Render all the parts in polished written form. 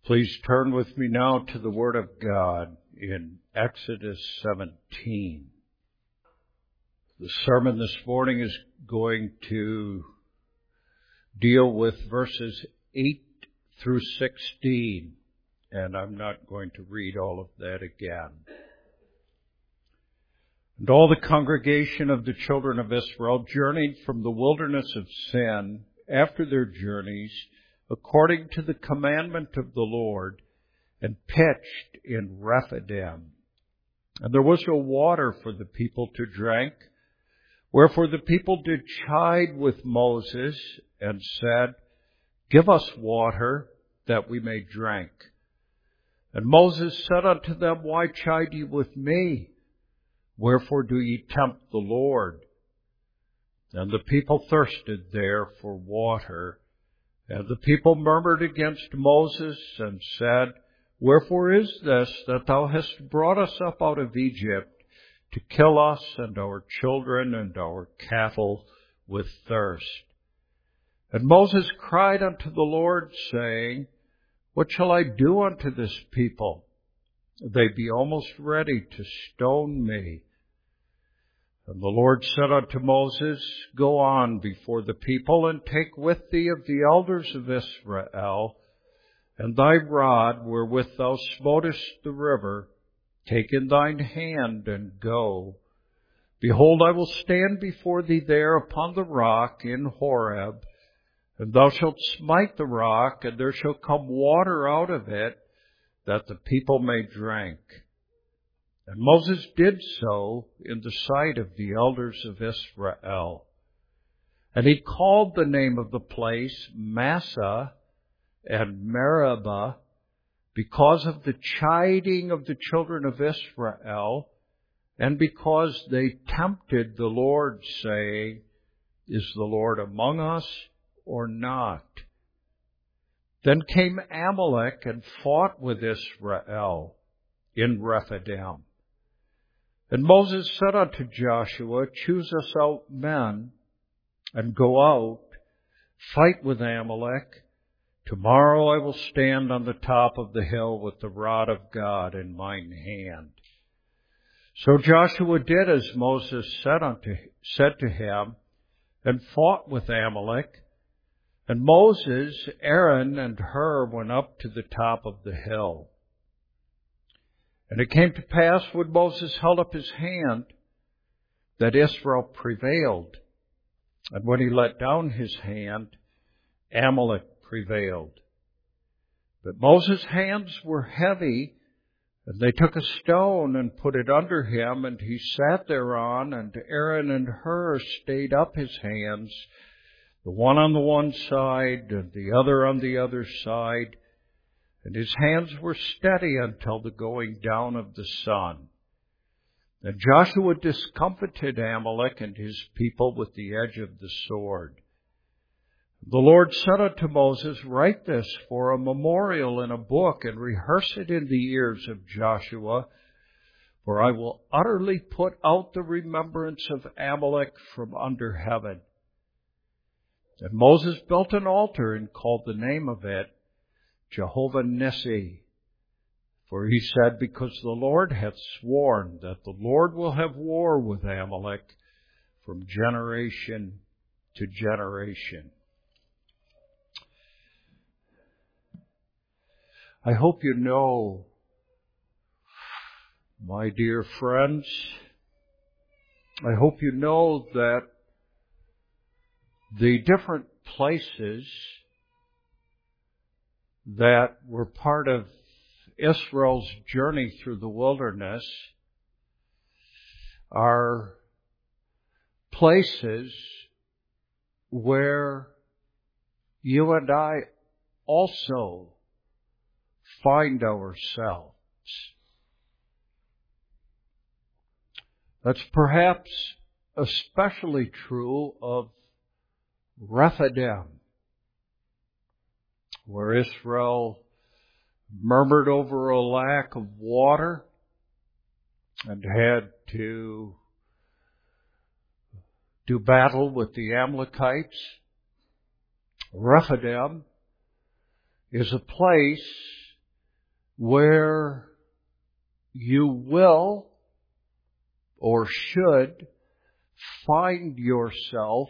Please turn with me now to the Word of God in Exodus 17. The sermon this morning is going to deal with verses 8 through 16, and I'm not going to read all of that again. And all the congregation of the children of Israel journeyed from the wilderness of Sin after their journeys, according to the commandment of the Lord, and pitched in Rephidim. And there was no water for the people to drink. Wherefore the people did chide with Moses, and said, Give us water, that we may drink. And Moses said unto them, Why chide ye with me? Wherefore do ye tempt the Lord? And the people thirsted there for water. And the people murmured against Moses, and said, Wherefore is this, that thou hast brought us up out of Egypt, to kill us and our children and our cattle with thirst? And Moses cried unto the Lord, saying, What shall I do unto this people? They be almost ready to stone me. And the Lord said unto Moses, Go on before the people, and take with thee of the elders of Israel, and thy rod wherewith thou smotest the river, take in thine hand, and go. Behold, I will stand before thee there upon the rock in Horeb, and thou shalt smite the rock, and there shall come water out of it, that the people may drink. And Moses did so in the sight of the elders of Israel. And he called the name of the place Massah and Meribah, because of the chiding of the children of Israel, and because they tempted the Lord, saying, Is the Lord among us or not? Then came Amalek and fought with Israel in Rephidim. And Moses said unto Joshua, Choose us out men, and go out, fight with Amalek. Tomorrow I will stand on the top of the hill with the rod of God in mine hand. So Joshua did as Moses said to him, and fought with Amalek. And Moses, Aaron, and Hur went up to the top of the hill. And it came to pass, when Moses held up his hand, that Israel prevailed. And when he let down his hand, Amalek prevailed. But Moses' hands were heavy, and they took a stone and put it under him, and he sat thereon, and Aaron and Hur stayed up his hands, the one on the one side, and the other on the other side. And his hands were steady until the going down of the sun. And Joshua discomfited Amalek and his people with the edge of the sword. The Lord said unto Moses, Write this for a memorial in a book, and rehearse it in the ears of Joshua, for I will utterly put out the remembrance of Amalek from under heaven. And Moses built an altar and called the name of it Jehovah Nissi. For he said, Because the Lord hath sworn that the Lord will have war with Amalek from generation to generation. I hope you know, my dear friends, I hope you know that the different places that were part of Israel's journey through the wilderness are places where you and I also find ourselves. That's perhaps especially true of Rephidim, where Israel murmured over a lack of water and had to do battle with the Amalekites. Rephidim is a place where you will or should find yourself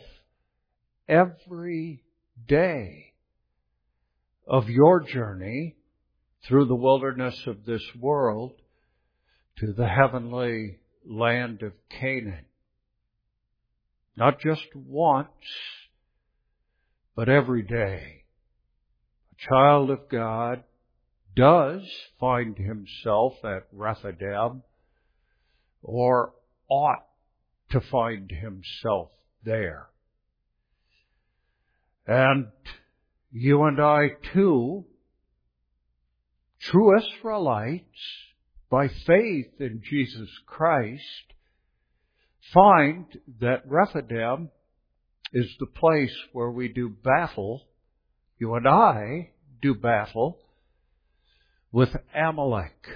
every day of your journey through the wilderness of this world to the heavenly land of Canaan. Not just once, but every day. A child of God does find himself at Rephidim, or ought to find himself there. And you and I too, true Israelites, by faith in Jesus Christ, find that Rephidim is the place where we do battle. You and I do battle with Amalek.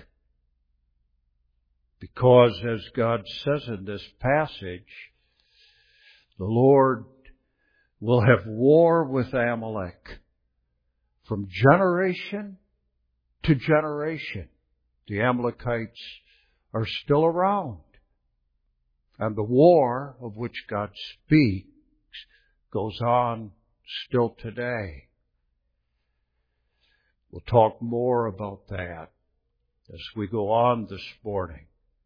Because, as God says in this passage, the Lord will have war with Amalek from generation to generation. The Amalekites are still around. And the war of which God speaks goes on still today. We'll talk more about that as we go on this morning.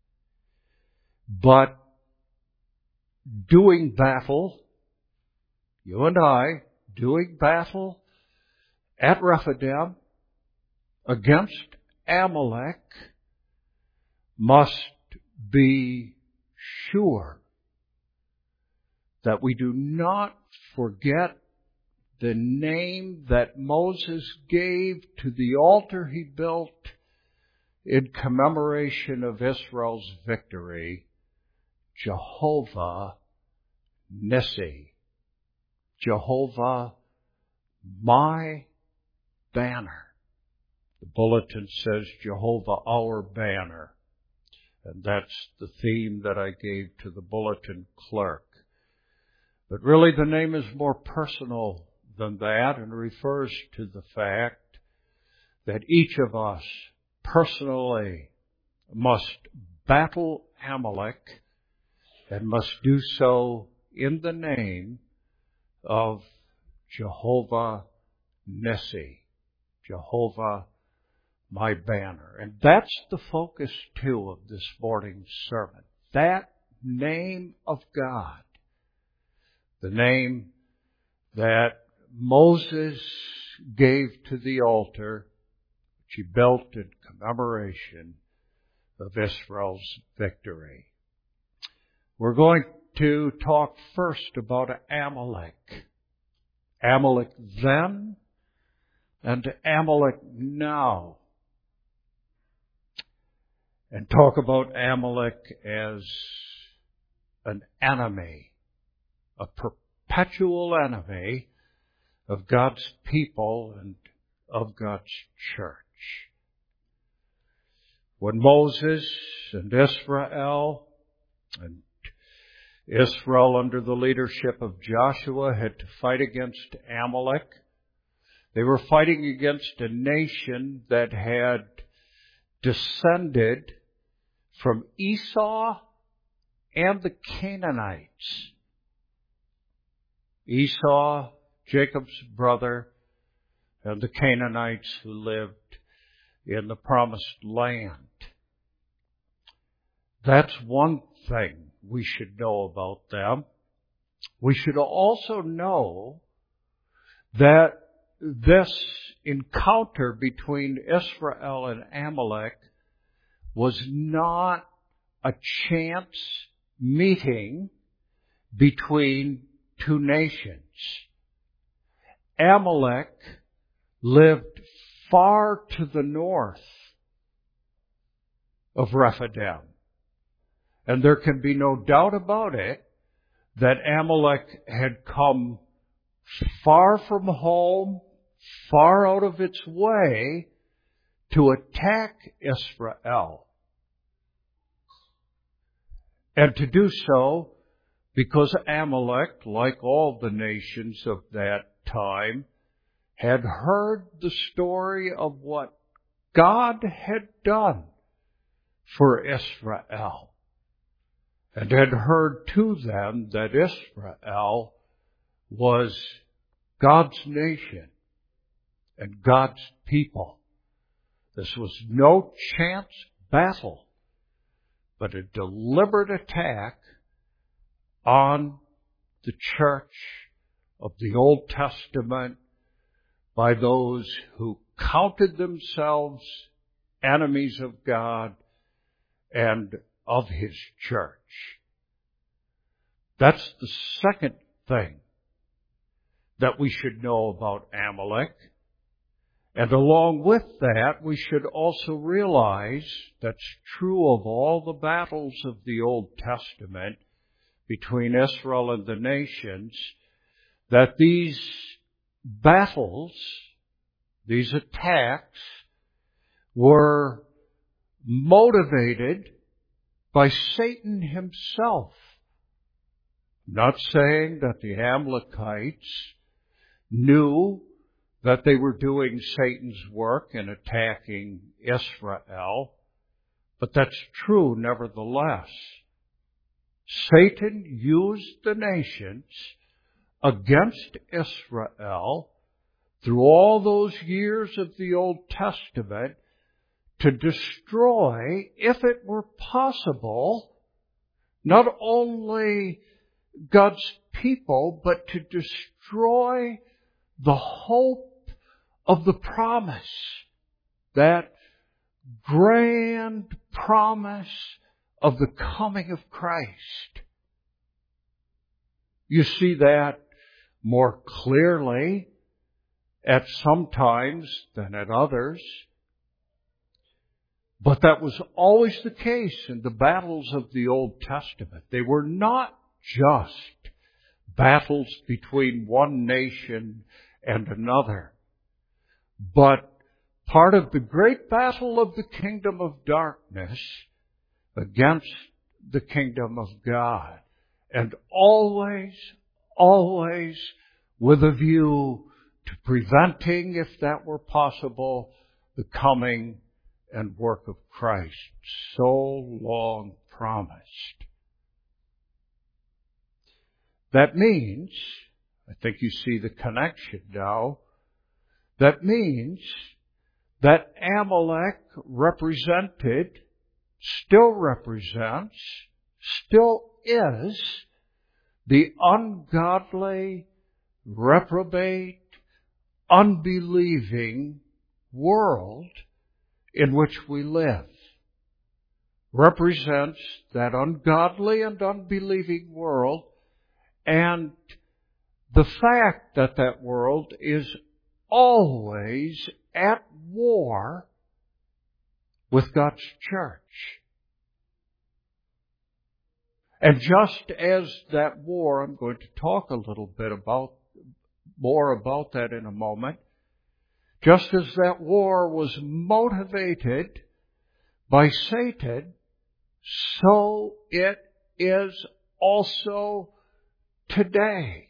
But doing battle, you and I, doing battle at Rephidim against Amalek, must be sure that we do not forget the name that Moses gave to the altar he built in commemoration of Israel's victory, Jehovah Nissi. Jehovah, my banner. The bulletin says Jehovah, our banner. And that's the theme that I gave to the bulletin clerk. But really the name is more personal than that and refers to the fact that each of us personally must battle Amalek and must do so in the name of Jehovah Nissi. Jehovah, my banner. And that's the focus, too, of this morning's sermon. That name of God. The name that Moses gave to the altar, which he built in commemoration of Israel's victory. We're going to talk first about Amalek. Amalek then and Amalek now. And talk about Amalek as an enemy, a perpetual enemy of God's people and of God's church. When Moses and Israel under the leadership of Joshua had to fight against Amalek, they were fighting against a nation that had descended from Esau and the Canaanites. Esau, Jacob's brother, and the Canaanites who lived in the promised land. That's one thing we should know about them. We should also know that this encounter between Israel and Amalek was not a chance meeting between two nations. Amalek lived far to the north of Rephidim. And there can be no doubt about it that Amalek had come far from home, far out of its way to attack Israel. And to do so because Amalek, like all the nations of that time, had heard the story of what God had done for Israel, and had heard to them that Israel was God's nation and God's people. This was no chance battle, but a deliberate attack on the church of the Old Testament by those who counted themselves enemies of God and of His church. That's the second thing that we should know about Amalek. And along with that, we should also realize that's true of all the battles of the Old Testament between Israel and the nations, that these battles, these attacks, were motivated by Satan himself. I'm not saying that the Amalekites knew that they were doing Satan's work in attacking Israel, but that's true nevertheless. Satan used the nations against Israel through all those years of the Old Testament to destroy, if it were possible, not only God's people, but to destroy the hope of the promise, that grand promise of the coming of Christ. You see that more clearly at some times than at others. But that was always the case in the battles of the Old Testament. They were not just battles between one nation and another, but part of the great battle of the kingdom of darkness against the kingdom of God. And always with a view to preventing, if that were possible, the coming and work of Christ, so long promised. That means, I think you see the connection now, that means that Amalek represented, still represents, still is the ungodly, reprobate, unbelieving world in which we live. Represents that ungodly and unbelieving world, and the fact that that world is always at war with God's church. And just as that war, I'm going to talk a little bit more about that in a moment, just as that war was motivated by Satan, so it is also today.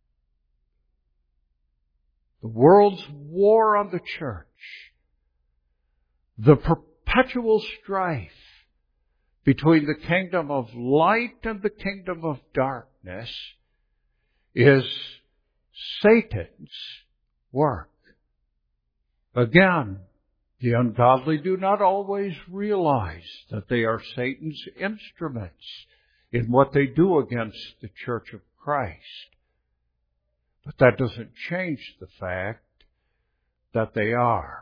The world's war on the church, the perpetual strife between the kingdom of light and the kingdom of darkness, is Satan's work. Again, the ungodly do not always realize that they are Satan's instruments in what they do against the church of Christ. But that doesn't change the fact that they are.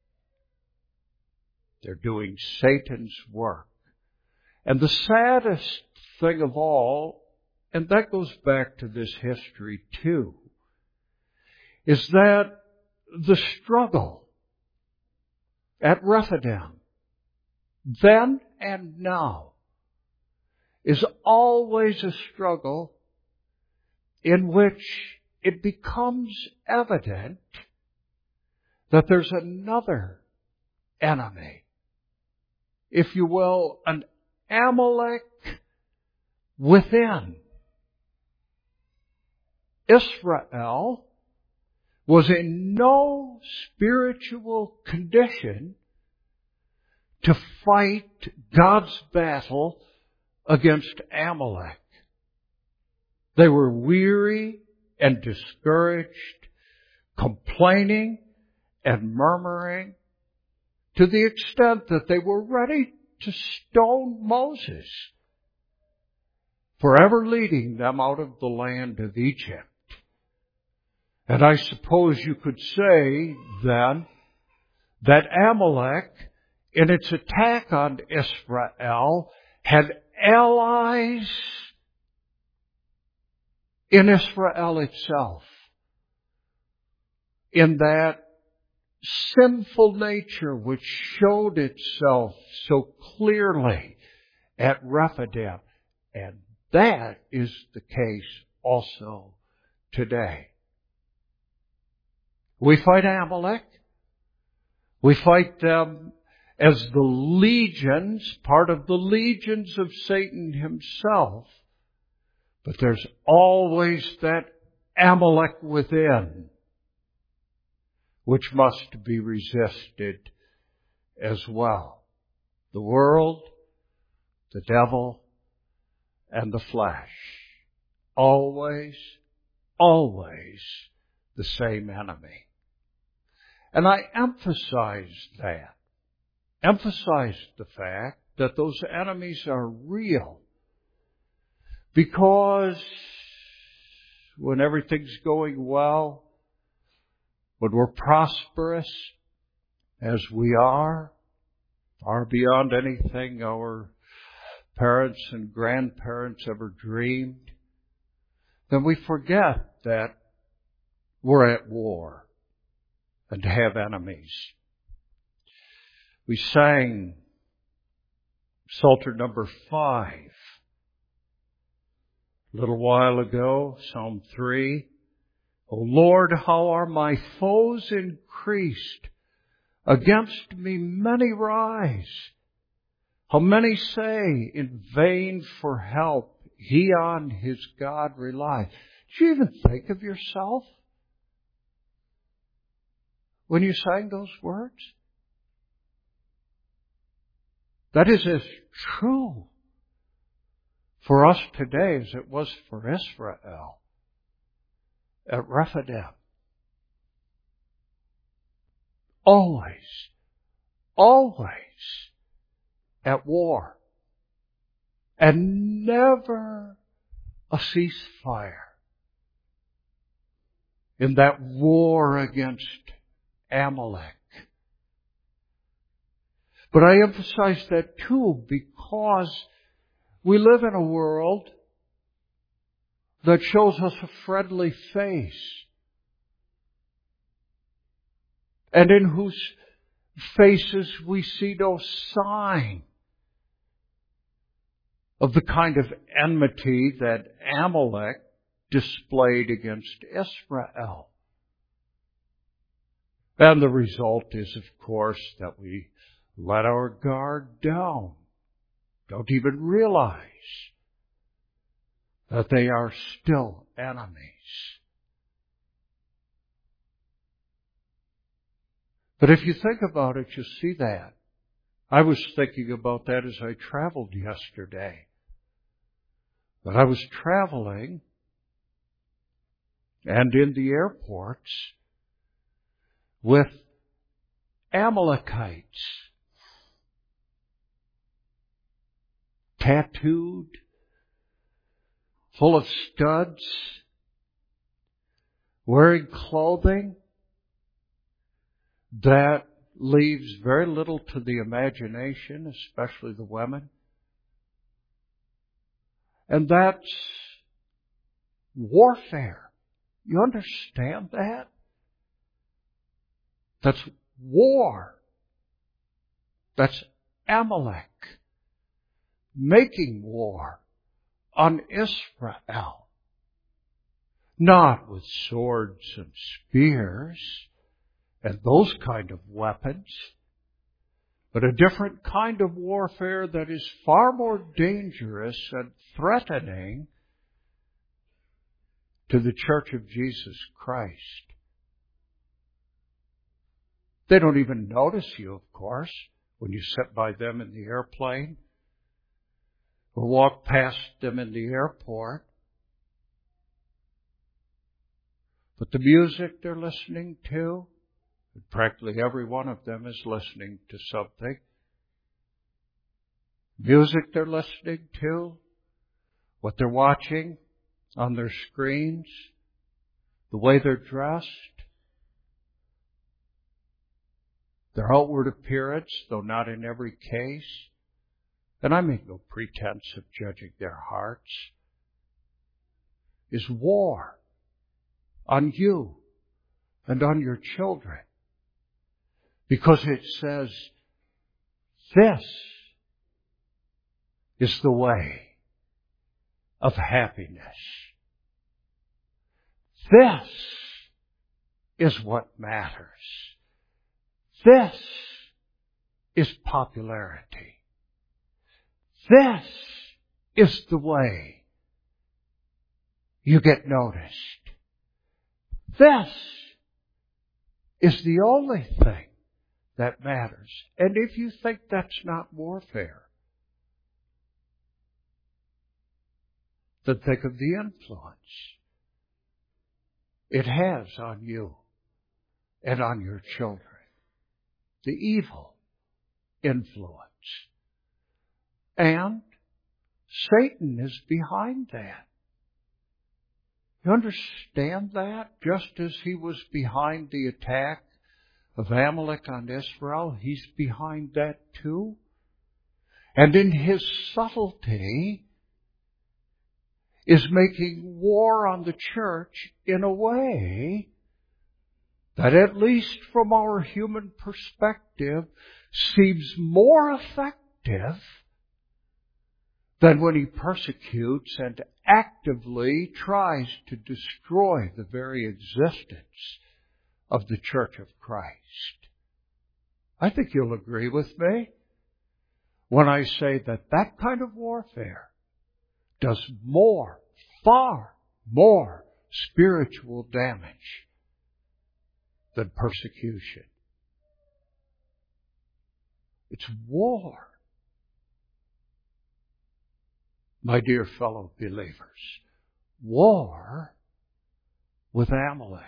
They're doing Satan's work. And the saddest thing of all, and that goes back to this history too, is that the struggle at Rephidim, then and now, is always a struggle in which it becomes evident that there's another enemy, if you will, an Amalek within. Israel was in no spiritual condition to fight God's battle against Amalek. They were weary and discouraged, complaining and murmuring, to the extent that they were ready to stone Moses for ever leading them out of the land of Egypt. And I suppose you could say then that Amalek, in its attack on Israel, had allies in Israel itself, in that sinful nature which showed itself so clearly at Rephidim. And that is the case also today. We fight Amalek. We fight them as the legions, part of the legions of Satan himself. But there's always that Amalek within, which must be resisted as well. The world, the devil, and the flesh. Always, always the same enemy. And I emphasize the fact that those enemies are real. Because when everything's going well, when we're prosperous, as we are, far beyond anything our parents and grandparents ever dreamed, then we forget that we're at war and have enemies. We sang Psalter number 5 a little while ago, Psalm 3. O Lord, how are my foes increased? Against me many rise. How many say in vain for help, he on his God relies. Did you even think of yourself when you sang those words? That is as true for us today as it was for Israel at Rephidim. Always, always at war. And never a ceasefire in that war against Amalek. But I emphasize that too because we live in a world that shows us a friendly face, and in whose faces we see no sign of the kind of enmity that Amalek displayed against Israel. And the result is, of course, that we let our guard down. Don't even realize that they are still enemies. But if you think about it, you see that. I was thinking about that as I traveled yesterday. But I was traveling, and in the airports, with Amalekites, tattooed, full of studs, wearing clothing that leaves very little to the imagination, especially the women. And that's warfare. You understand that? That's war. That's Amalek making war on Israel. Not with swords and spears and those kind of weapons, but a different kind of warfare that is far more dangerous and threatening to the Church of Jesus Christ. They don't even notice you, of course, when you sit by them in the airplane or walk past them in the airport. But the music they're listening to, and practically every one of them is listening to something. Music they're listening to, what they're watching on their screens, the way they're dressed, their outward appearance, though not in every case. And I make no pretense of judging their hearts, is war on you and on your children. Because it says, this is the way of happiness. This is what matters. This is popularity. This is the way you get noticed. This is the only thing that matters. And if you think that's not warfare, then think of the influence it has on you and on your children. The evil influence. And Satan is behind that. You understand that? Just as he was behind the attack of Amalek on Israel, he's behind that too. And in his subtlety is making war on the church in a way that, at least from our human perspective, seems more effective than when he persecutes and actively tries to destroy the very existence of the Church of Christ. I think you'll agree with me when I say that that kind of warfare does more, far more spiritual damage than persecution. It's war. My dear fellow believers, war with Amalek.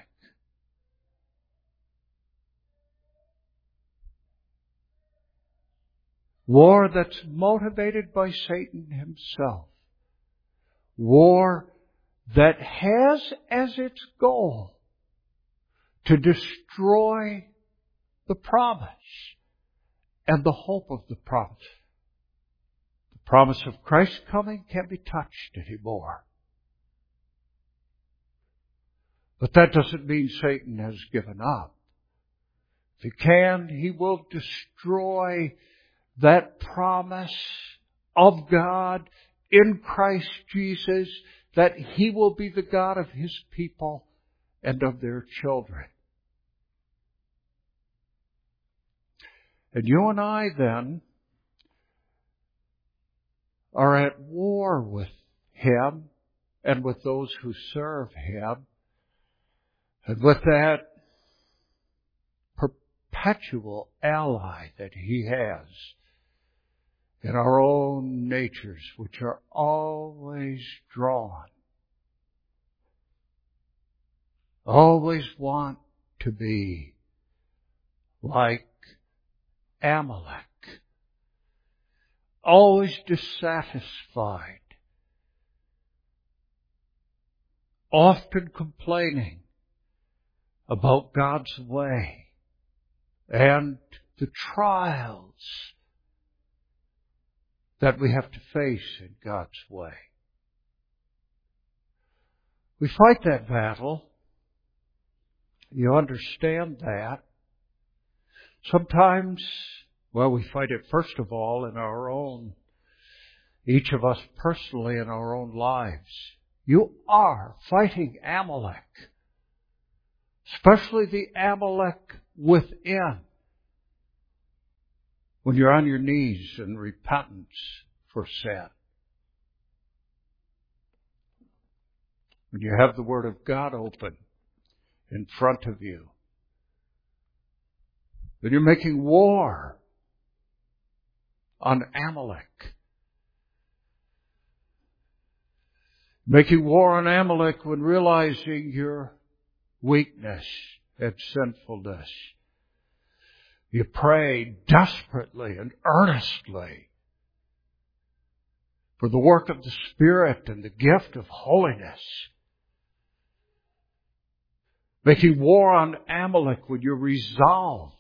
War that's motivated by Satan himself. War that has as its goal to destroy the promise and the hope of the promise. The promise of Christ's coming can't be touched anymore. But that doesn't mean Satan has given up. If he can, he will destroy that promise of God in Christ Jesus, that He will be the God of His people and of their children. And you and I then are at war with Him and with those who serve Him, and with that perpetual ally that He has in our own natures, which are always drawn, always want to be like Amalek, always dissatisfied, often complaining about God's way and the trials that we have to face in God's way. We fight that battle. You understand that. Sometimes, we fight it first of all in our own, each of us personally in our own lives. You are fighting Amalek, especially the Amalek within. When you're on your knees in repentance for sin. When you have the Word of God open in front of you. When you're making war on Amalek. Making war on Amalek when realizing your weakness and sinfulness. You pray desperately and earnestly for the work of the Spirit and the gift of holiness. Making war on Amalek when you're resolved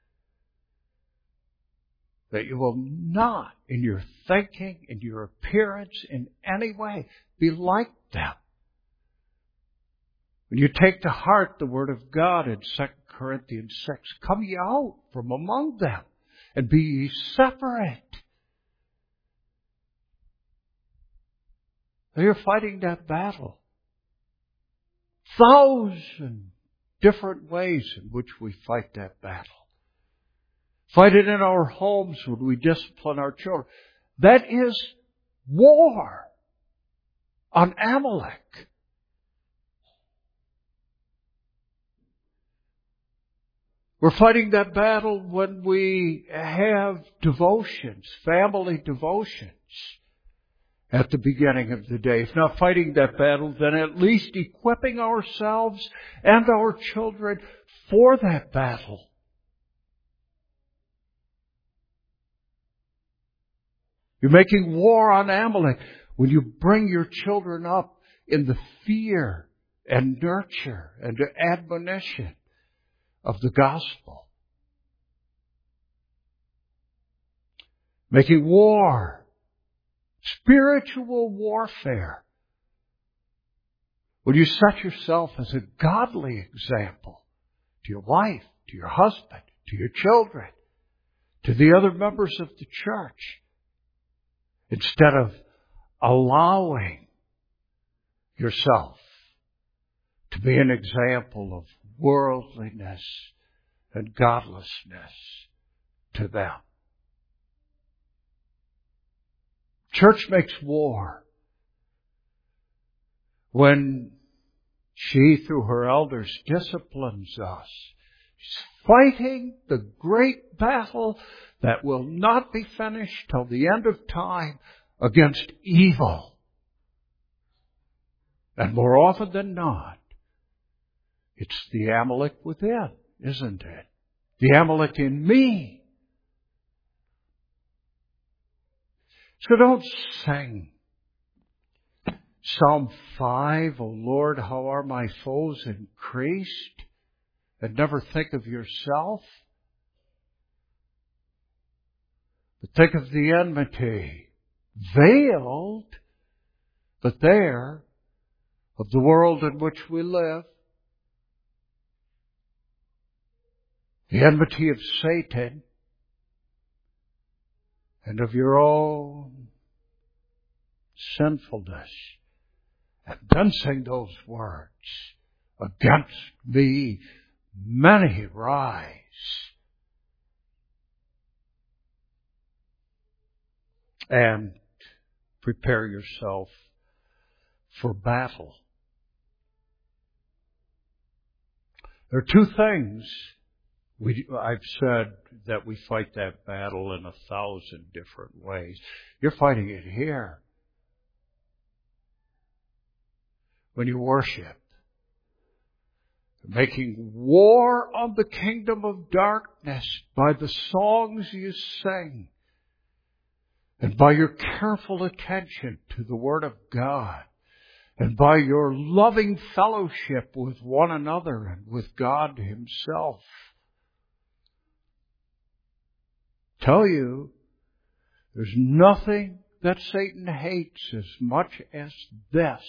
that you will not, in your thinking, in your appearance, in any way, be like them. When you take to heart the Word of God in 2 Corinthians 6, come ye out from among them and be ye separate. You're fighting that battle. 1,000 different ways in which we fight that battle. Fight it in our homes when we discipline our children. That is war on Amalek. We're fighting that battle when we have devotions, family devotions, at the beginning of the day. If not fighting that battle, then at least equipping ourselves and our children for that battle. You're making war on Amalek when you bring your children up in the fear and nurture and the admonition of the gospel. Making war, spiritual warfare, when you set yourself as a godly example to your wife, to your husband, to your children, to the other members of the church, instead of allowing yourself to be an example of worldliness and godlessness to them. Church makes war when she, through her elders, disciplines us. She's fighting the great battle that will not be finished till the end of time against evil. And more often than not, it's the Amalek within, isn't it? The Amalek in me. So don't sing Psalm 5, O Lord, how are my foes increased, and never think of yourself. But think of the enmity, veiled, but there, of the world in which we live. The enmity of Satan and of your own sinfulness. And then sing those words, against me many rise. And prepare yourself for battle. There are two things I've said that we fight that battle in 1,000 different ways. You're fighting it here. When you worship, making war on the kingdom of darkness by the songs you sing and by your careful attention to the Word of God and by your loving fellowship with one another and with God Himself. Tell you, there's nothing that Satan hates as much as this.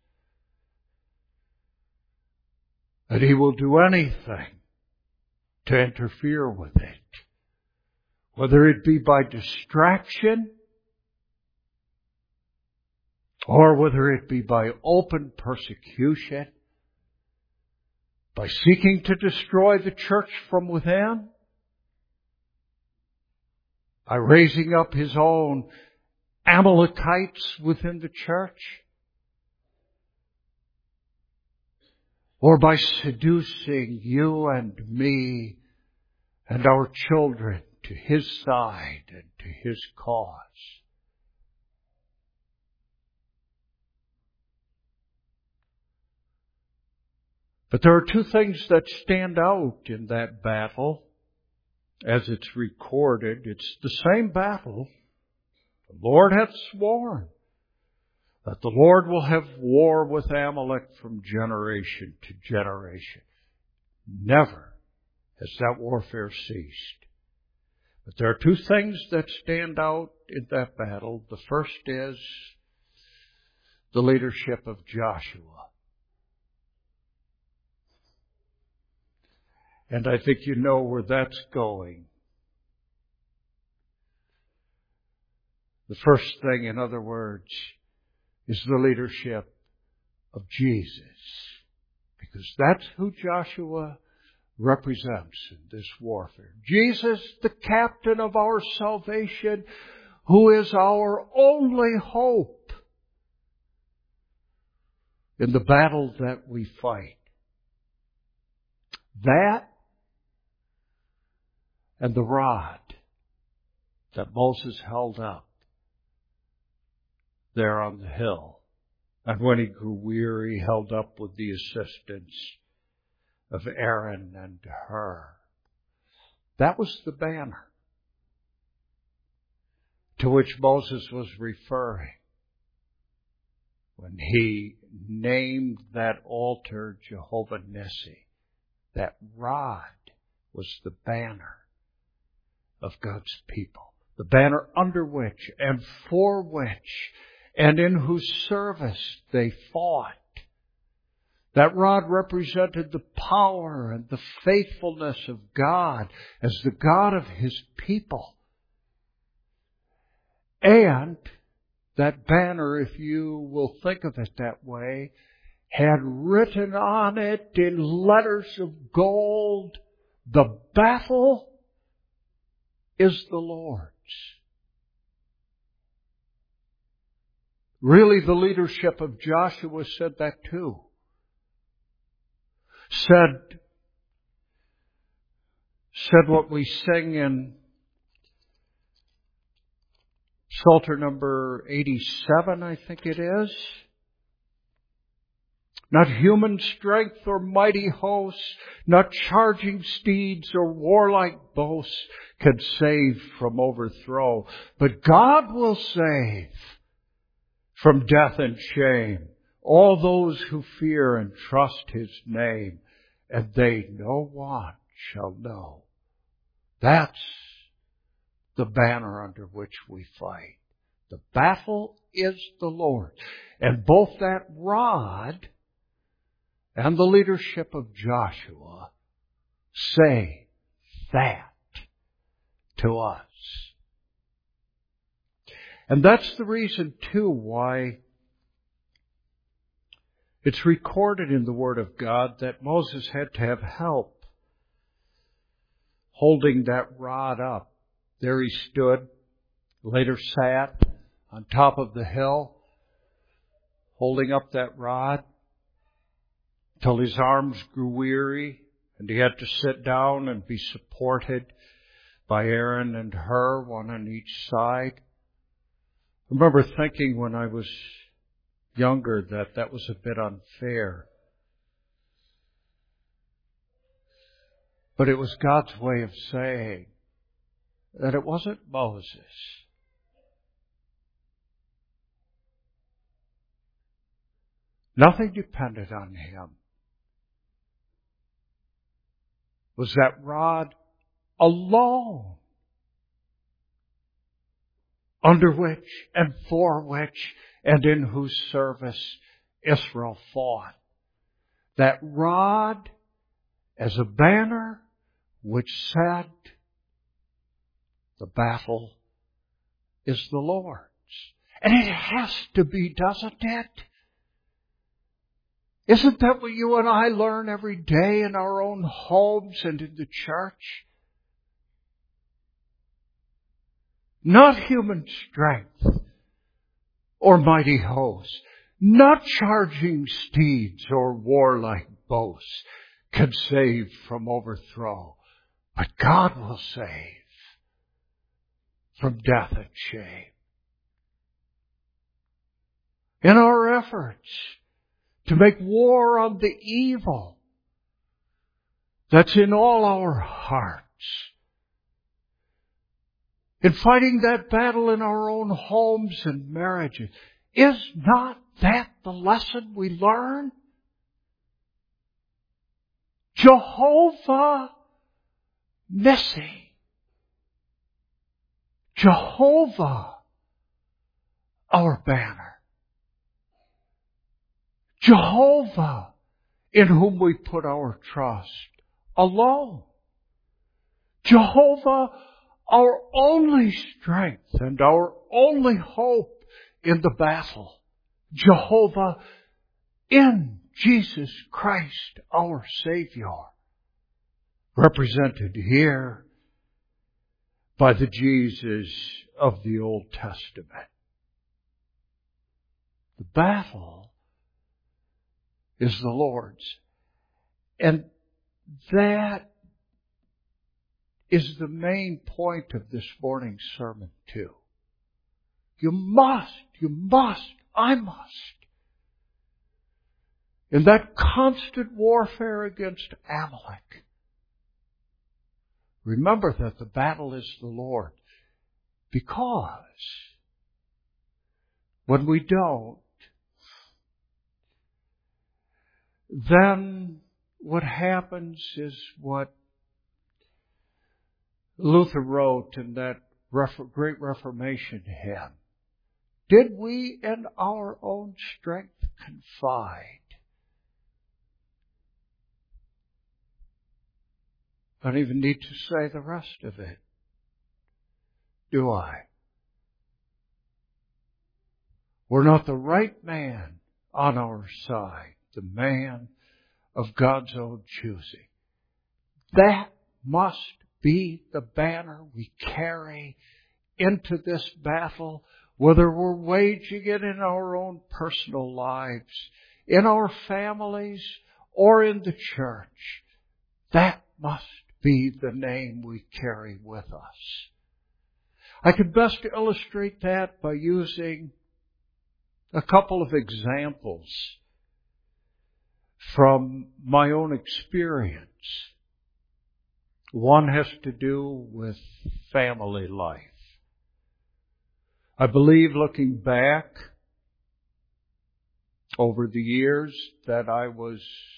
That he will do anything to interfere with it. Whether it be by distraction or whether it be by open persecution, by seeking to destroy the church from within, by raising up his own Amalekites within the church, or by seducing you and me and our children to His side and to His cause. But there are two things that stand out in that battle as it's recorded. It's the same battle. The Lord hath sworn that the Lord will have war with Amalek from generation to generation. Never has that warfare ceased. But there are two things that stand out in that battle. The first is the leadership of Joshua. And I think you know where that's going. The first thing, in other words, is the leadership of Jesus. Because that's who Joshua represents in this warfare. Jesus, the captain of our salvation, who is our only hope in the battle that we fight. That and the rod that Moses held up there on the hill. And when he grew weary, held up with the assistance of Aaron and Hur. That was the banner to which Moses was referring when he named that altar Jehovah Nissi. That rod was the banner of God's people. The banner under which and for which and in whose service they fought. That rod represented the power and the faithfulness of God as the God of His people. And that banner, if you will think of it that way, had written on it in letters of gold, "The battle is the Lord's." Really, the leadership of Joshua said that too. Said what we sing in Psalter number 87, I think it is. Not human strength or mighty hosts, not charging steeds or warlike boasts can save from overthrow. But God will save from death and shame all those who fear and trust His name, and they no want shall know. That's the banner under which we fight. The battle is the Lord. And both that rod and the leadership of Joshua say that to us. And that's the reason, too, why it's recorded in the Word of God that Moses had to have help holding that rod up. There he stood, later sat on top of the hill, holding up that rod till his arms grew weary and he had to sit down and be supported by Aaron and Hur, one on each side. I remember thinking when I was younger that was a bit unfair. But it was God's way of saying that it wasn't Moses. Nothing depended on him. It was that rod alone under which and for which and in whose service Israel fought. That rod as a banner which said, the battle is the Lord's. And it has to be, doesn't it? Isn't that what you and I learn every day in our own homes and in the church? Not human strength or mighty hosts, not charging steeds or warlike boasts can save from overthrow, but God will save from death and shame. In our efforts to make war on the evil that's in all our hearts, in fighting that battle in our own homes and marriages, is not that the lesson we learn? Jehovah Nissi. Jehovah, our banner. Jehovah, in whom we put our trust, alone. Jehovah, our only strength and our only hope in the battle. Jehovah, in Jesus Christ, our Savior, represented here by the Jesus of the Old Testament. The battle is the Lord's. And that is the main point of this morning's sermon too. You must, I must. In that constant warfare against Amalek, remember that the battle is the Lord. Because when we don't, then what happens is what Luther wrote in that great Reformation hymn. Did we in our own strength confide? I don't even need to say the rest of it, do I? We're not the right man on our side, the man of God's own choosing. That must be the banner we carry into this battle, whether we're waging it in our own personal lives, in our families, or in the church. That must be the name we carry with us. I could best illustrate that by using a couple of examples from my own experience. One has to do with family life. I believe, looking back over the years, that I was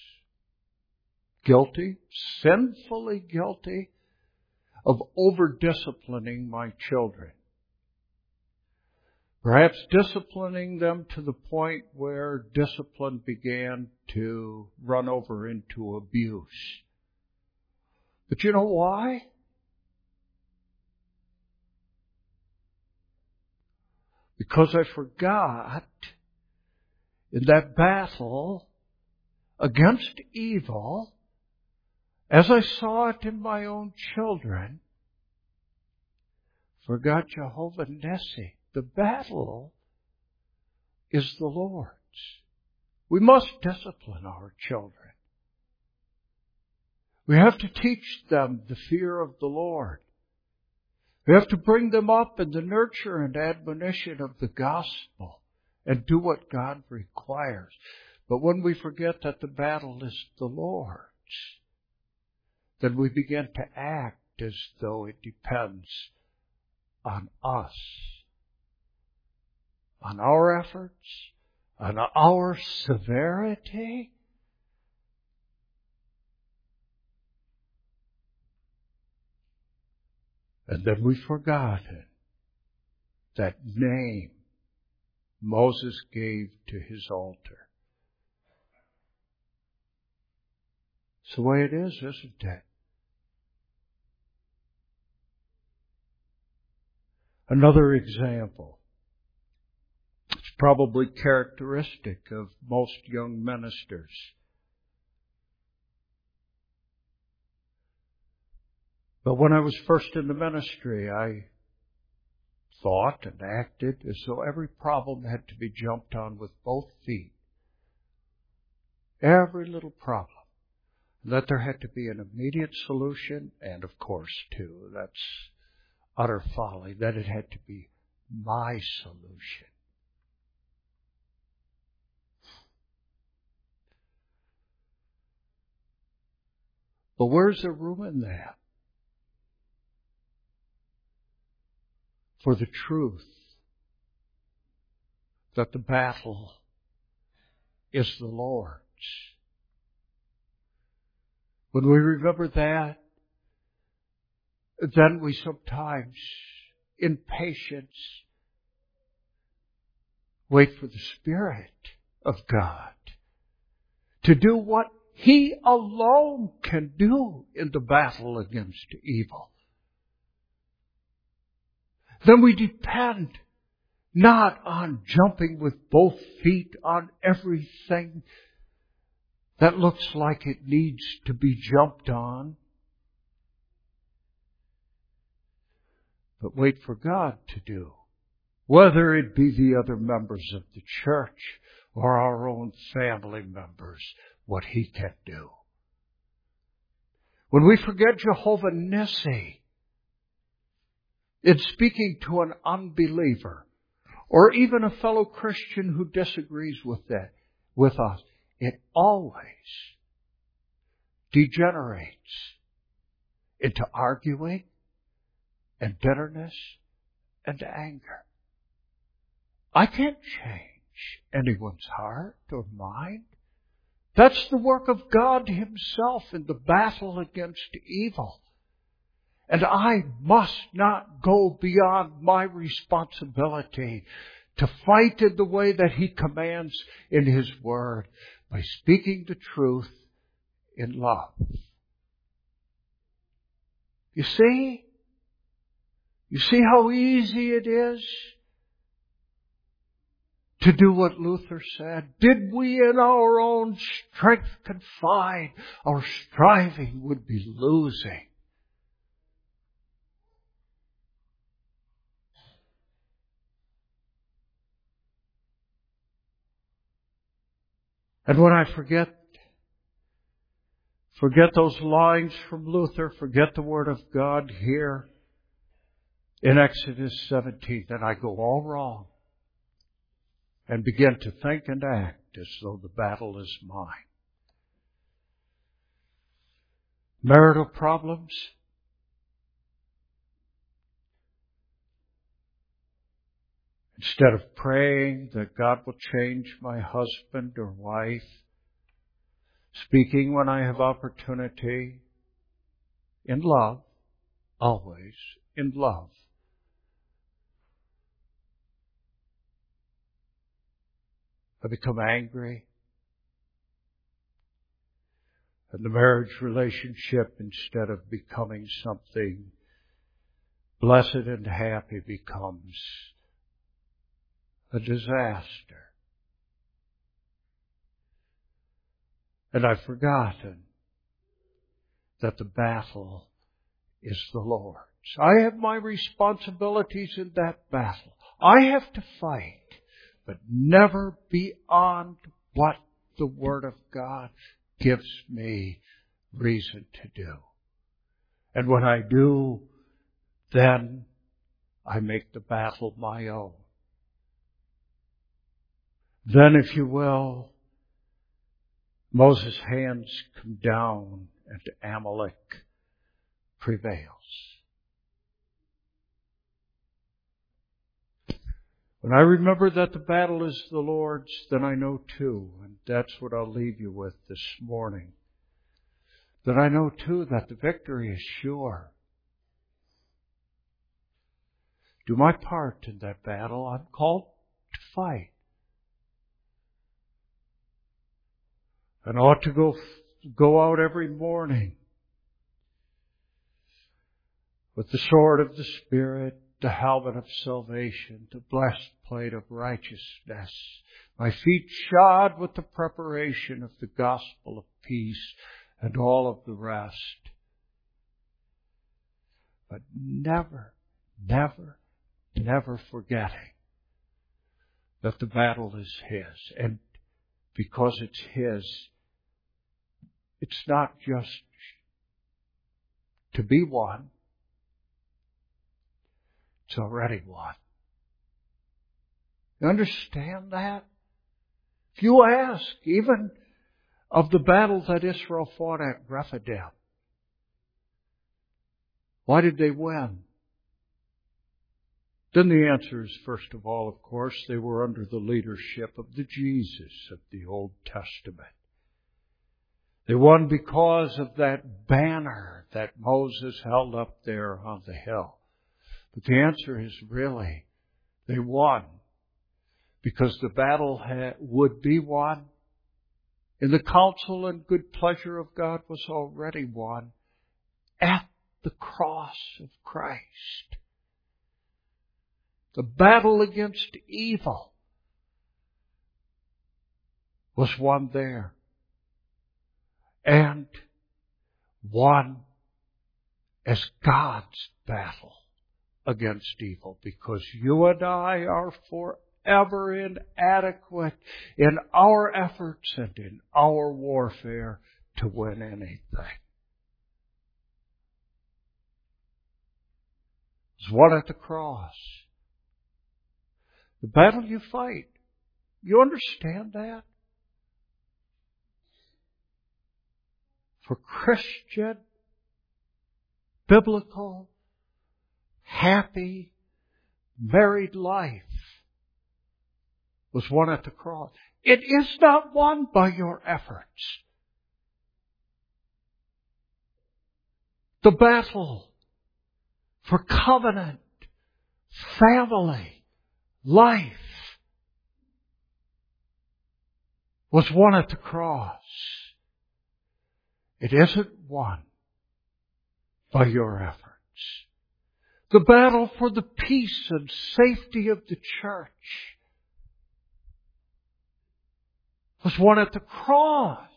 guilty, sinfully guilty, of over-disciplining my children. Perhaps disciplining them to the point where discipline began to run over into abuse. But you know why? Because I forgot in that battle against evil, as I saw it in my own children, forgot Jehovah Nissi. The battle is the Lord's. We must discipline our children. We have to teach them the fear of the Lord. We have to bring them up in the nurture and admonition of the gospel and do what God requires. But when we forget that the battle is the Lord's, then we begin to act as though it depends on us, on our efforts, on our severity. And then we've forgotten that name Moses gave to his altar. It's the way it is, isn't it? Another example. It's probably characteristic of most young ministers. But when I was first in the ministry, I thought and acted as though every problem had to be jumped on with both feet. Every little problem. That there had to be an immediate solution, and of course, too, that's utter folly, that it had to be my solution. But where's the room in that for the truth that the battle is the Lord's? When we remember that, then we sometimes, in patience, wait for the Spirit of God to do what He alone can do in the battle against evil. Then we depend not on jumping with both feet on everything that looks like it needs to be jumped on, but wait for God to do, whether it be the other members of the church or our own family members, what He can do. When we forget Jehovah Nissi in speaking to an unbeliever or even a fellow Christian who disagrees with us, it always degenerates into arguing and bitterness and anger. I can't change anyone's heart or mind. That's the work of God Himself in the battle against evil. And I must not go beyond my responsibility to fight in the way that He commands in His Word by speaking the truth in love. You see? You see how easy it is to do what Luther said? Did we in our own strength confide, our striving would be losing. And when I forget those lines from Luther, forget the Word of God here in Exodus 17, then I go all wrong and begin to think and act as though the battle is mine. Marital problems. Instead of praying that God will change my husband or wife, speaking when I have opportunity, in love, always in love. I become angry. And the marriage relationship, instead of becoming something blessed and happy, becomes a disaster. And I've forgotten that the battle is the Lord's. I have my responsibilities in that battle. I have to fight, but never beyond what the Word of God gives me reason to do. And when I do, then I make the battle my own. Then, if you will, Moses' hands come down and Amalek prevails. When I remember that the battle is the Lord's, then I know too, and that's what I'll leave you with this morning, that I know too that the victory is sure. Do my part in that battle. I'm called to fight. And ought to go out every morning with the sword of the Spirit, the helmet of salvation, the blessed plate of righteousness, my feet shod with the preparation of the gospel of peace, and all of the rest. But never, never, never forgetting that the battle is His. And because it's His, it's not just to be won, It's already won. You understand that? If you ask, even of the battle that Israel fought at Rephidim, why did they win? Then the answer is, first of all, of course, they were under the leadership of the Jesus of the Old Testament. They won because of that banner that Moses held up there on the hill. But the answer is really, they won because the battle would be won. In the counsel and good pleasure of God was already won at the cross of Christ. The battle against evil was won there. And won as God's battle against evil, because you and I are forever inadequate in our efforts and in our warfare to win anything. It's won at the cross. The battle you fight, you understand that? For Christian, biblical, happy, married life was won at the cross. It is not won by your efforts. The battle for covenant, family, life was won at the cross. It isn't won by your efforts. The battle for the peace and safety of the church was won at the cross.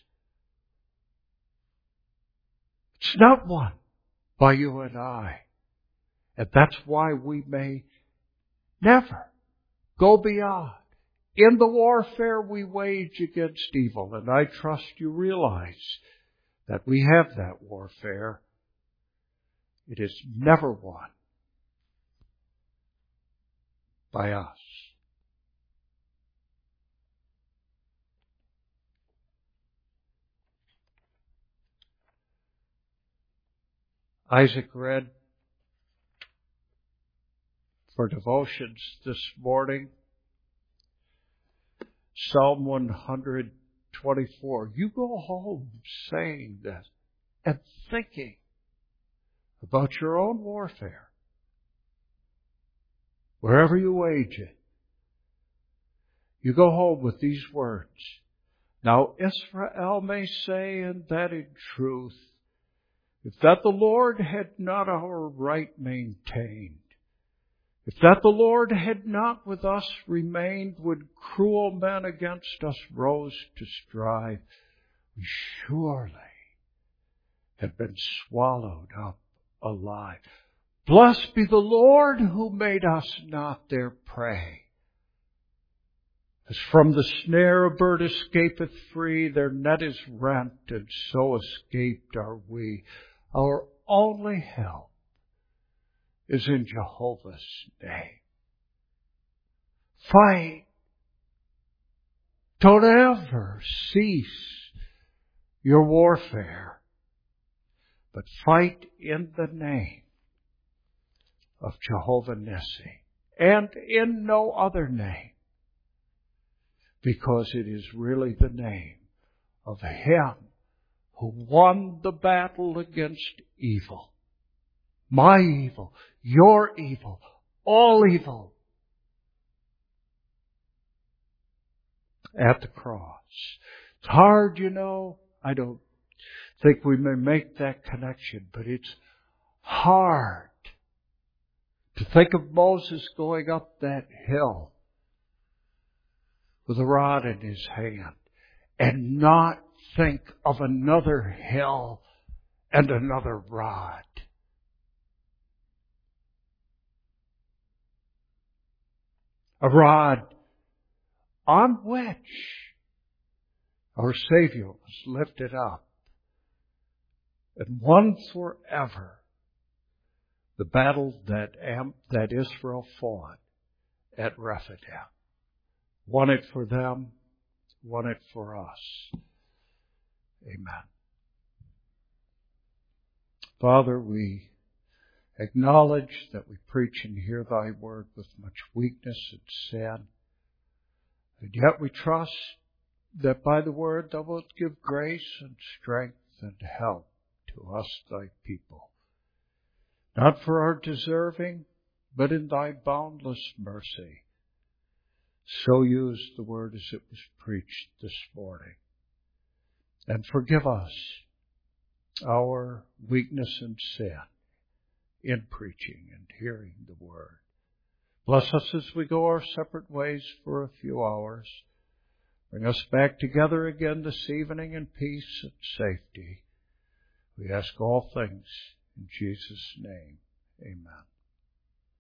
It's not won by you and I. And that's why we may never go beyond in the warfare we wage against evil. And I trust you realize that we have that warfare. It is never won by us. Isaac read for devotions this morning Psalm 124. You go home saying this and thinking about your own warfare, wherever you wage it. You go home with these words. Now Israel may say, and that in truth, if that the Lord had not our right maintained, if that the Lord had not with us remained, when cruel men against us rose to strive, we surely had been swallowed up alive. Blessed be the Lord who made us not their prey. As from the snare a bird escapeth free, their net is rent, and so escaped are we. Our only help is in Jehovah's name. Fight. Don't ever cease your warfare, but fight in the name of Jehovah Nissi, and in no other name, because it is really the name of Him who won the battle against evil. My evil, your evil, all evil. At the cross. It's hard, you know. I don't think we may make that connection, but it's hard to think of Moses going up that hill with a rod in his hand and not think of another hill and another rod. A rod on which our Savior was lifted up and won forever the battle that Israel fought at Rephidim. Won it for them, won it for us. Amen. Father, we acknowledge that we preach and hear thy word with much weakness and sin. And yet we trust that by the word thou wilt give grace and strength and help to us, thy people. Not for our deserving, but in thy boundless mercy. So use the word as it was preached this morning. And forgive us our weakness and sin in preaching and hearing the word. Bless us as we go our separate ways for a few hours. Bring us back together again this evening in peace and safety. We ask all things in Jesus' name. Amen.